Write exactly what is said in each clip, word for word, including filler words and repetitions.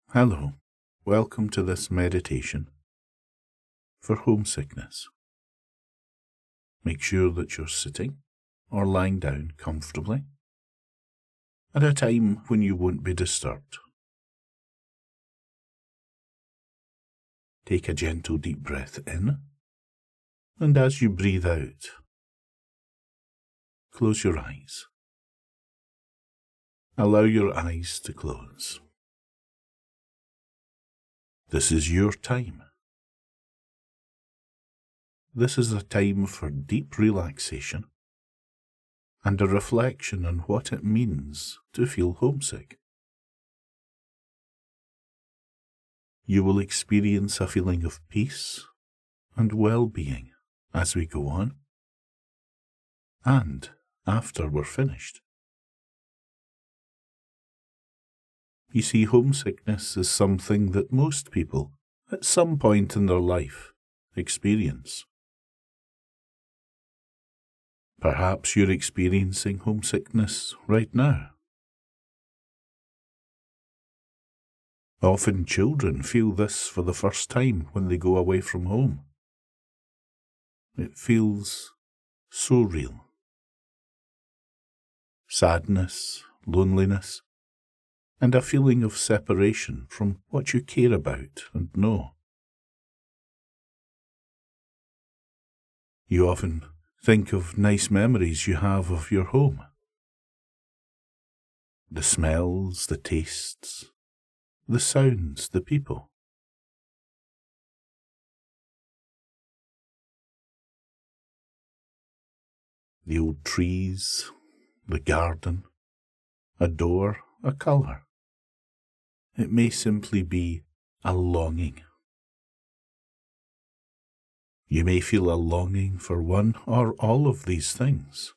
Hello, welcome to this meditation for homesickness. Make sure that you're sitting or lying down comfortably at a time when you won't be disturbed. Take a gentle deep breath in, and as you breathe out, close your eyes. Allow your eyes to close. This is your time. This is a time for deep relaxation and a reflection on what it means to feel homesick. You will experience a feeling of peace and well-being as we go on, and after we're finished. You see, homesickness is something that most people, at some point in their life, experience. Perhaps you're experiencing homesickness right now. Often children feel this for the first time when they go away from home. It feels so real. Sadness, loneliness, and a feeling of separation from what you care about and know. You often think of nice memories you have of your home. The smells, the tastes, the sounds, the people. The old trees, the garden, a door, a colour. It may simply be a longing. You may feel a longing for one or all of these things.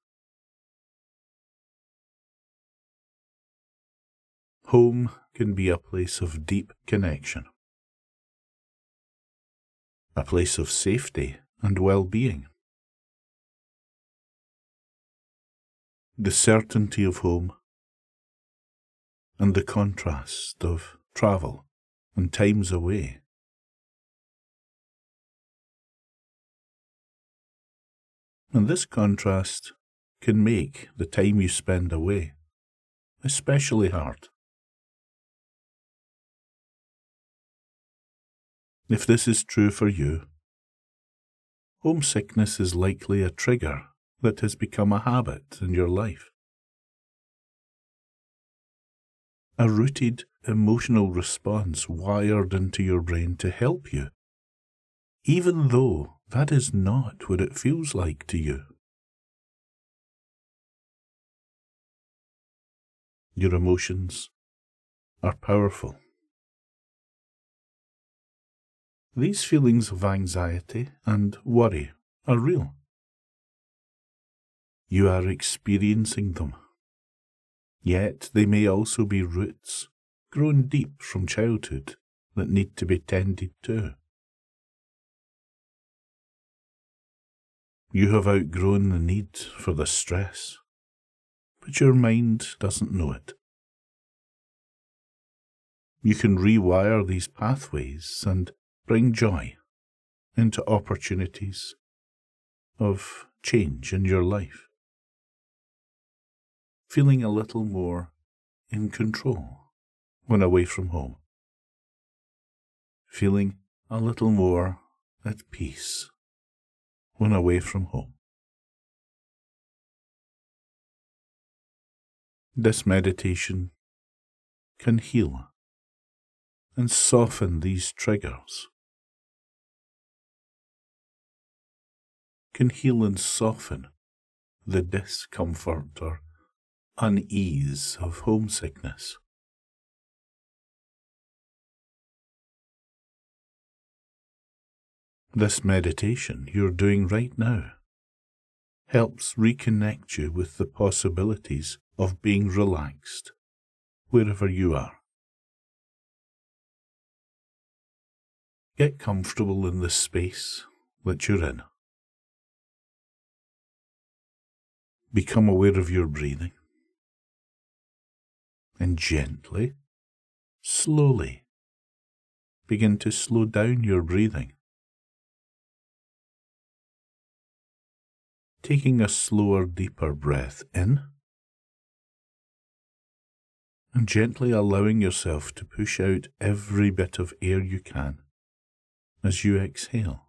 Home can be a place of deep connection, a place of safety and well-being. The certainty of home and the contrast of travel and times away. And this contrast can make the time you spend away especially hard. If this is true for you, homesickness is likely a trigger that has become a habit in your life. A rooted emotional response wired into your brain to help you, even though that is not what it feels like to you. Your emotions are powerful. These feelings of anxiety and worry are real. You are experiencing them. Yet they may also be roots grown deep from childhood that need to be tended to. You have outgrown the need for the stress, but your mind doesn't know it. You can rewire these pathways and bring joy into opportunities of change in your life. Feeling a little more in control when away from home. Feeling a little more at peace when away from home. This meditation can heal and soften these triggers. Can heal and soften the discomfort or unease of homesickness. This meditation you're doing right now helps reconnect you with the possibilities of being relaxed wherever you are. Get comfortable in the space that you're in. Become aware of your breathing. And gently, slowly begin to slow down your breathing, taking a slower, deeper breath in, and gently allowing yourself to push out every bit of air you can as you exhale.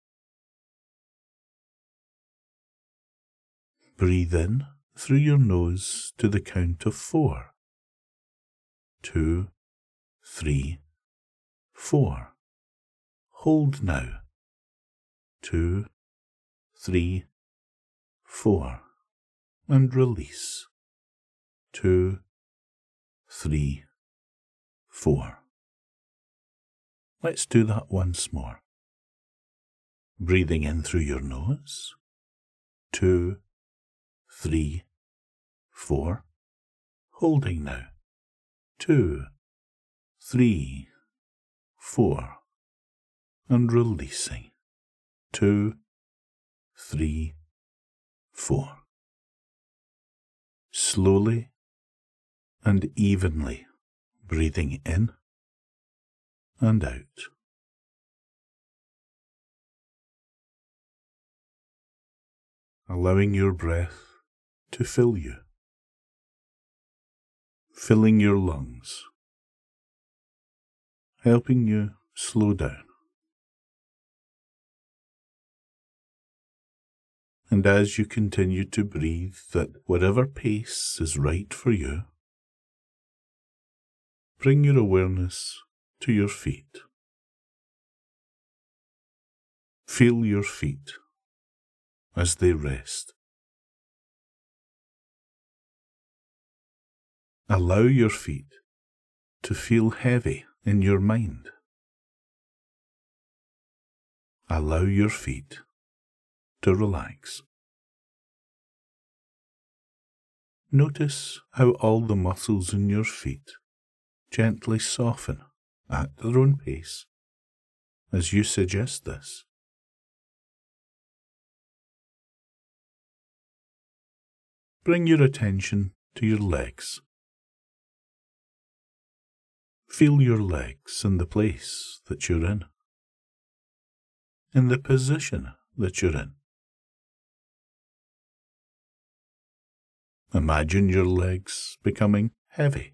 Breathe in through your nose to the count of four. Two, three, four. Hold now. Two, three, four. And release. Two, three, four. Let's do that once more. Breathing in through your nose. Two, three, four. Holding now. Two, three, four. And releasing. Two, three, four. Slowly and evenly breathing in and out. Allowing your breath to fill you, filling your lungs, helping you slow down. And as you continue to breathe at whatever pace is right for you, bring your awareness to your feet. Feel your feet as they rest. Allow your feet to feel heavy in your mind. Allow your feet to relax. Notice how all the muscles in your feet gently soften at their own pace as you suggest this. Bring your attention to your legs. Feel your legs in the place that you're in, in the position that you're in. Imagine your legs becoming heavy.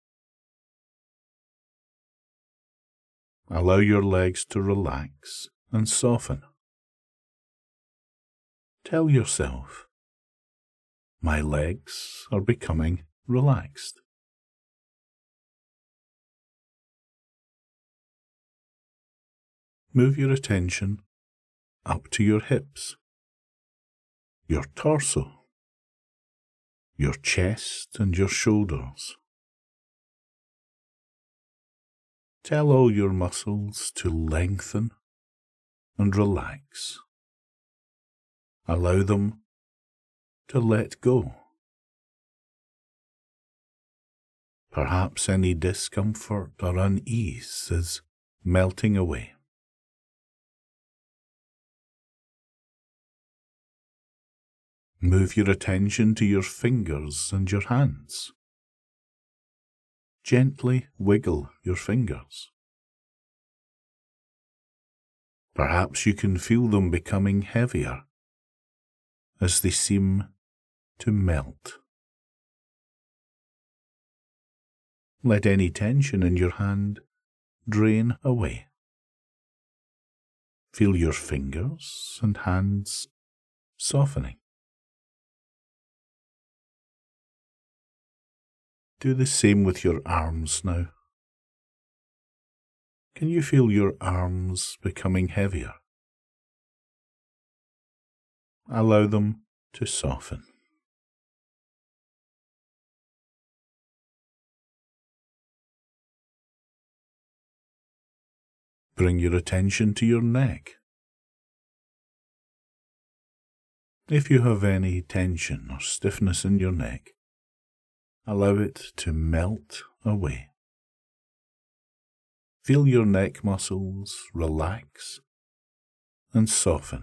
Allow your legs to relax and soften. Tell yourself, my legs are becoming relaxed. Move your attention up to your hips, your torso, your chest and your shoulders. Tell all your muscles to lengthen and relax. Allow them to let go. Perhaps any discomfort or unease is melting away. Move your attention to your fingers and your hands. Gently wiggle your fingers. Perhaps you can feel them becoming heavier as they seem to melt. Let any tension in your hand drain away. Feel your fingers and hands softening. Do the same with your arms now. Can you feel your arms becoming heavier? Allow them to soften. Bring your attention to your neck. If you have any tension or stiffness in your neck, allow it to melt away. Feel your neck muscles relax and soften.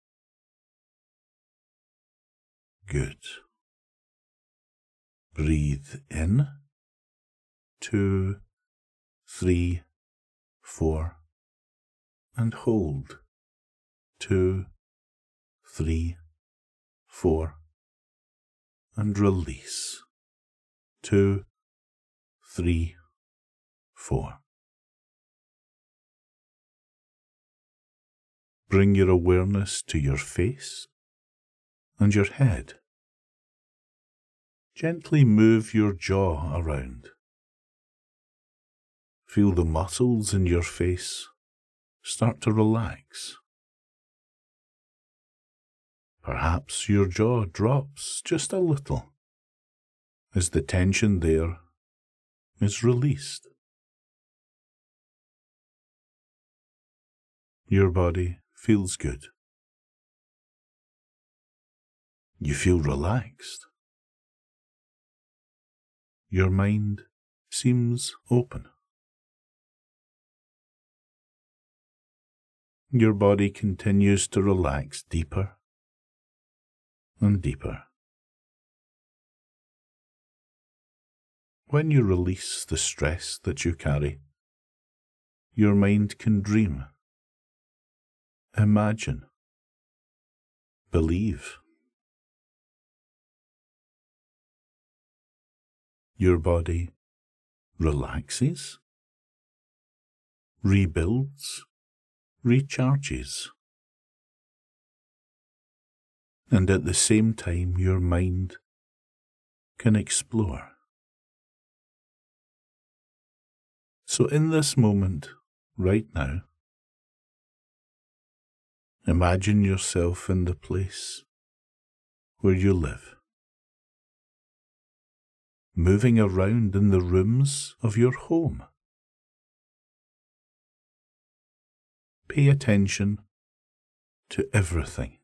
Good. Breathe in. Two, three, four, and hold. Two, three, four, and release. Two, three, four. Bring your awareness to your face and your head. Gently move your jaw around. Feel the muscles in your face start to relax. Perhaps your jaw drops just a little as the tension there is released. Your body feels good. You feel relaxed. Your mind seems open. Your body continues to relax deeper and deeper. When you release the stress that you carry, your mind can dream, imagine, believe. Your body relaxes, rebuilds, recharges, and at the same time your mind can explore. So in this moment, right now, imagine yourself in the place where you live, moving around in the rooms of your home. Pay attention to everything.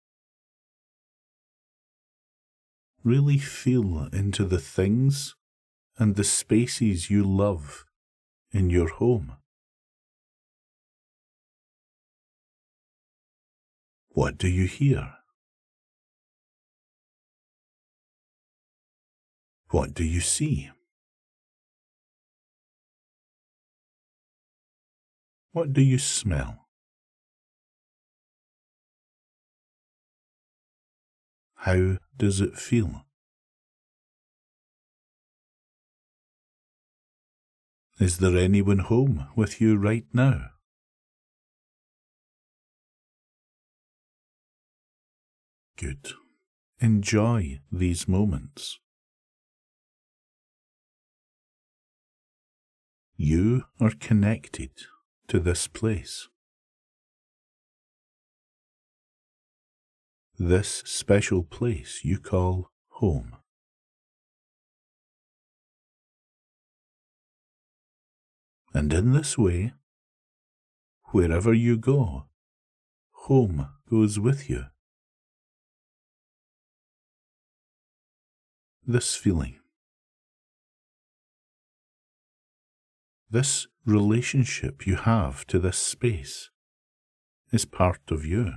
Really feel into the things and the spaces you love in your home. What do you hear? What do you see? What do you smell? How does it feel? Is there anyone home with you right now? Good. Enjoy these moments. You are connected to this place. This special place you call home. And in this way, wherever you go, home goes with you. This feeling, this relationship you have to this space is part of you.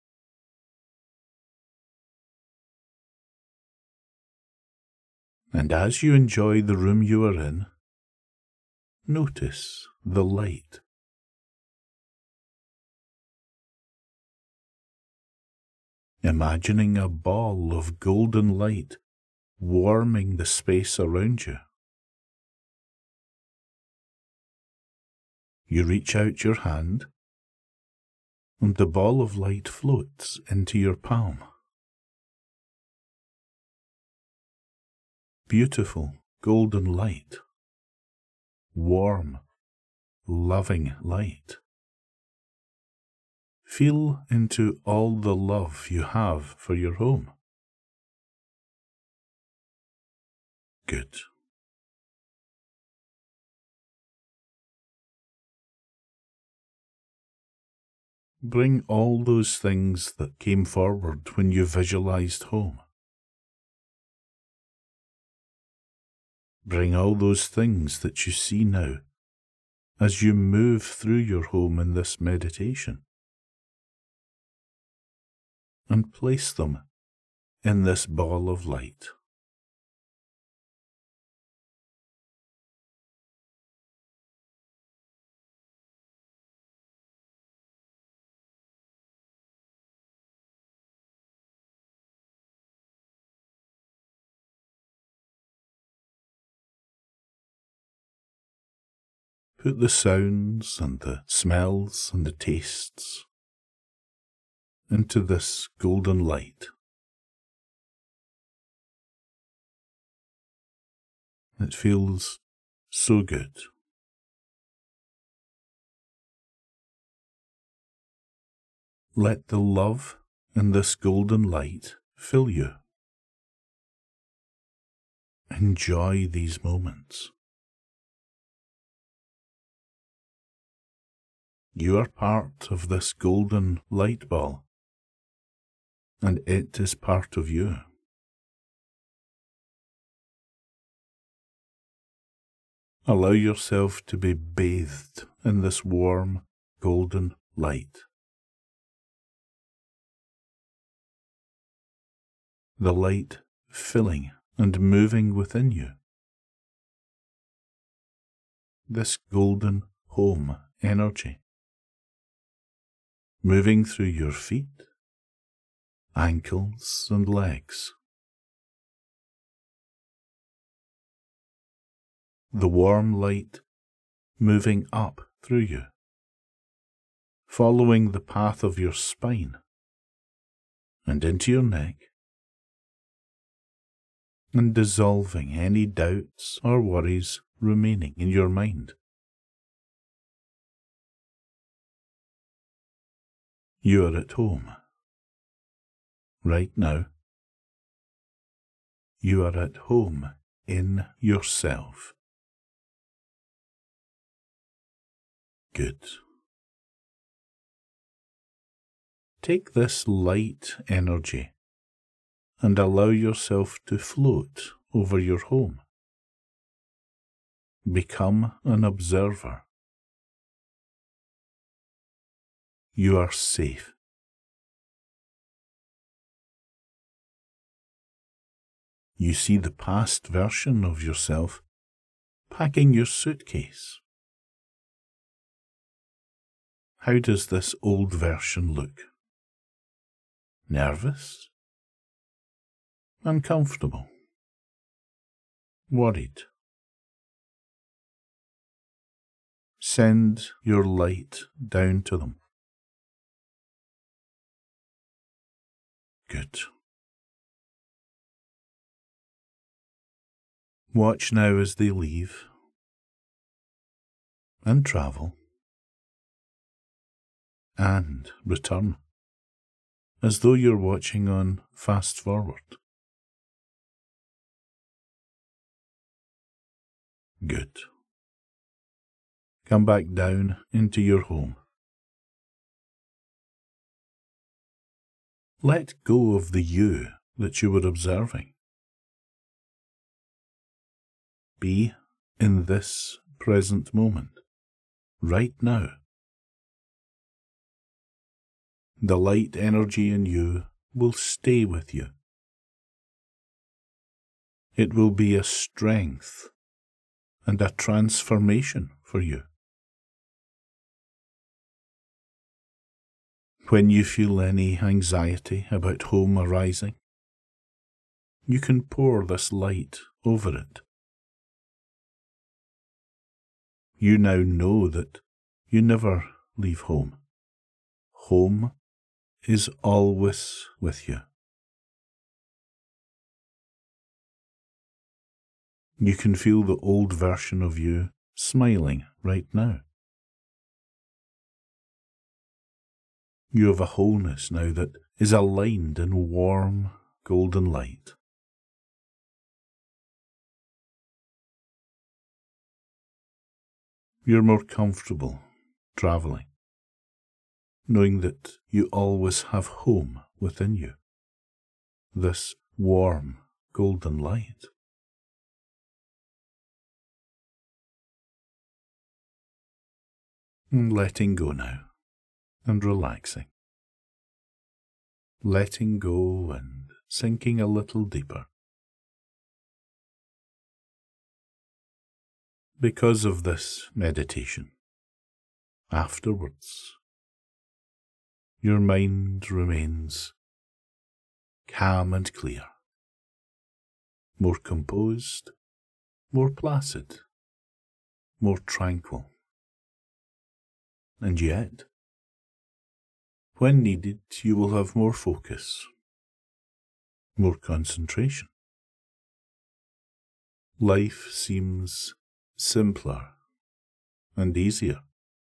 And as you enjoy the room you are in, notice the light. Imagining a ball of golden light warming the space around you. You reach out your hand, and the ball of light floats into your palm. Beautiful golden light. Warm, loving light. Feel into all the love you have for your home. Good. Bring all those things that came forward when you visualized home. Bring all those things that you see now as you move through your home in this meditation, and place them in this ball of light. put the sounds and the smells and the tastes into this golden light. It feels so good. Let the love in this golden light fill you. Enjoy these moments. You are part of this golden light ball, and it is part of you. Allow yourself to be bathed in this warm, golden light. The light filling and moving within you. This golden home energy, moving through your feet, ankles and legs. The warm light moving up through you, following the path of your spine and into your neck, and dissolving any doubts or worries remaining in your mind. You are at home. Right now, you are at home in yourself. Good. Take this light energy and allow yourself to float over your home. Become an observer. You are safe. You see the past version of yourself packing your suitcase. How does this old version look? Nervous? Uncomfortable? Worried? Send your light down to them. Good. Watch now as they leave and travel and return, as though you're watching on fast forward. Good. Come back down into your home. Let go of the you that you were observing. Be in this present moment, right now. The light energy in you will stay with you. It will be a strength and a transformation for you. When you feel any anxiety about home arising, you can pour this light over it. You now know that you never leave home. Home is always with you. You can feel the old version of you smiling right now. You have a wholeness now that is aligned in warm, golden light. You're more comfortable travelling, knowing that you always have home within you, this warm, golden light. And letting go now, and relaxing. Letting go and sinking a little deeper. Because of this meditation, afterwards, your mind remains calm and clear, more composed, more placid, more tranquil. and yet, when needed, you will have more focus, more concentration. Life seems simpler and easier.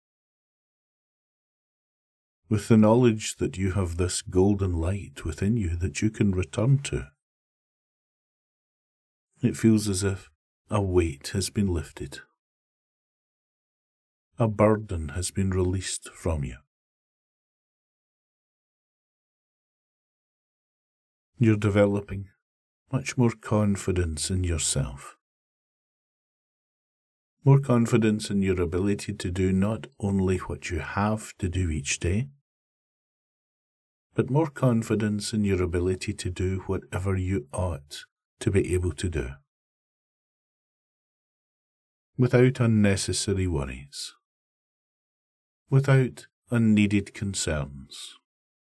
With the knowledge that you have this golden light within you that you can return to, it feels as if a weight has been lifted. A burden has been released from you. You're developing much more confidence in yourself. More confidence in your ability to do not only what you have to do each day, but more confidence in your ability to do whatever you ought to be able to do, without unnecessary worries, without unneeded concerns.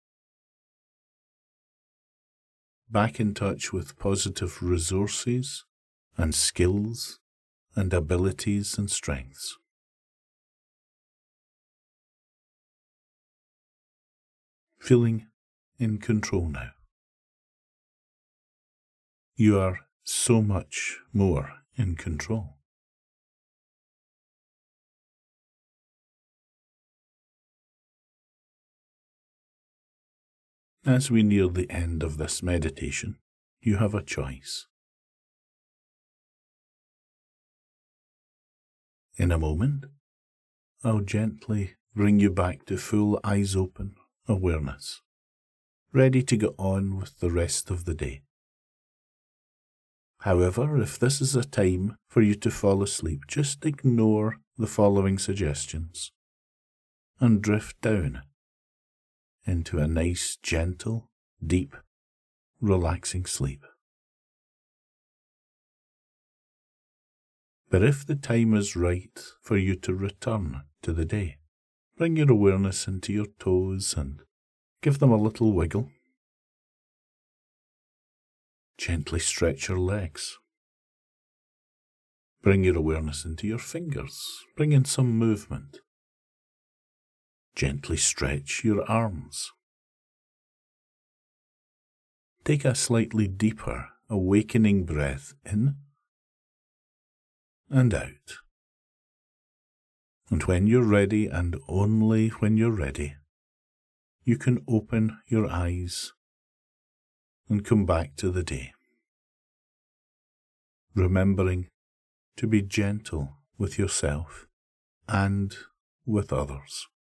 Back in touch with positive resources and skills and abilities and strengths. Feeling in control now. You are so much more in control. As we near the end of this meditation, you have a choice. In a moment, I'll gently bring you back to full eyes open awareness, ready to go on with the rest of the day. However, if this is a time for you to fall asleep, just ignore the following suggestions and drift down into a nice, gentle, deep, relaxing sleep. But if the time is right for you to return to the day, bring your awareness into your toes and give them a little wiggle. Gently stretch your legs. Bring your awareness into your fingers. Bring in some movement. Gently stretch your arms. Take a slightly deeper, awakening breath in and out. And when you're ready, and only when you're ready, you can open your eyes and come back to the day, remembering to be gentle with yourself and with others.